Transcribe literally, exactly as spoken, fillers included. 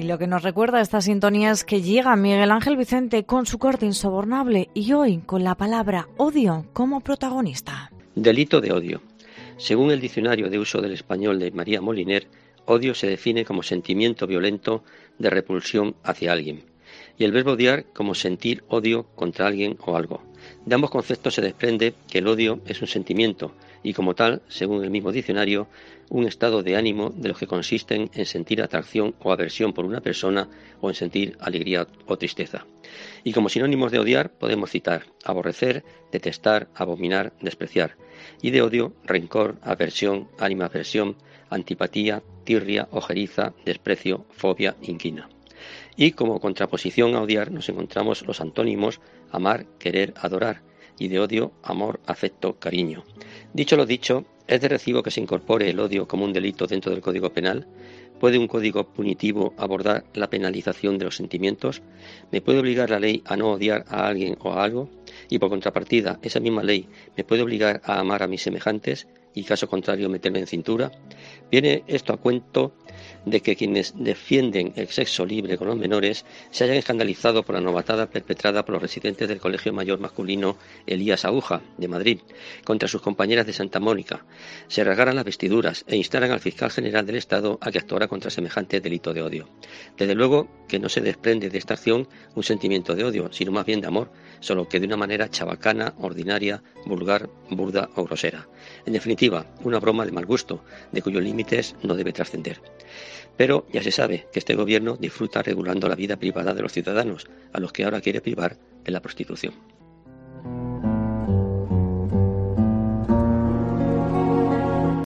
lo que nos recuerda esta sintonía es que llega Miguel Ángel Vicente con su corte insobornable y hoy con la palabra odio como protagonista. Delito de odio. Según el diccionario de uso del español de María Moliner, odio se define como sentimiento violento de repulsión hacia alguien, y el verbo odiar como sentir odio contra alguien o algo. De ambos conceptos se desprende que el odio es un sentimiento y, como tal, según el mismo diccionario, un estado de ánimo de los que consisten en sentir atracción o aversión por una persona o en sentir alegría o tristeza. Y como sinónimos de odiar podemos citar aborrecer, detestar, abominar, despreciar. Y de odio, rencor, aversión, animadversión, antipatía, tirria, ojeriza, desprecio, fobia, inquina. Y como contraposición a odiar nos encontramos los antónimos amar, querer, adorar, y de odio, amor, afecto, cariño. Dicho lo dicho, ¿es de recibo que se incorpore el odio como un delito dentro del Código Penal? ¿Puede un código punitivo abordar la penalización de los sentimientos? ¿Me puede obligar la ley a no odiar a alguien o a algo? Y por contrapartida, ¿esa misma ley me puede obligar a amar a mis semejantes y, caso contrario, meterme en cintura? Viene esto a cuento de que quienes defienden el sexo libre con los menores se hayan escandalizado por la novatada perpetrada por los residentes del Colegio Mayor Masculino Elías Aguja, de Madrid, contra sus compañeras de Santa Mónica, se rasgaran las vestiduras e instaran al fiscal general del Estado a que actuara contra semejante delito de odio. Desde luego que no se desprende de esta acción un sentimiento de odio, sino más bien de amor, solo que de una manera chabacana, ordinaria, vulgar, burda o grosera. En definitiva, una broma de mal gusto, de cuyos límites no debe trascender. Pero ya se sabe que este gobierno disfruta regulando la vida privada de los ciudadanos, a los que ahora quiere privar de la prostitución.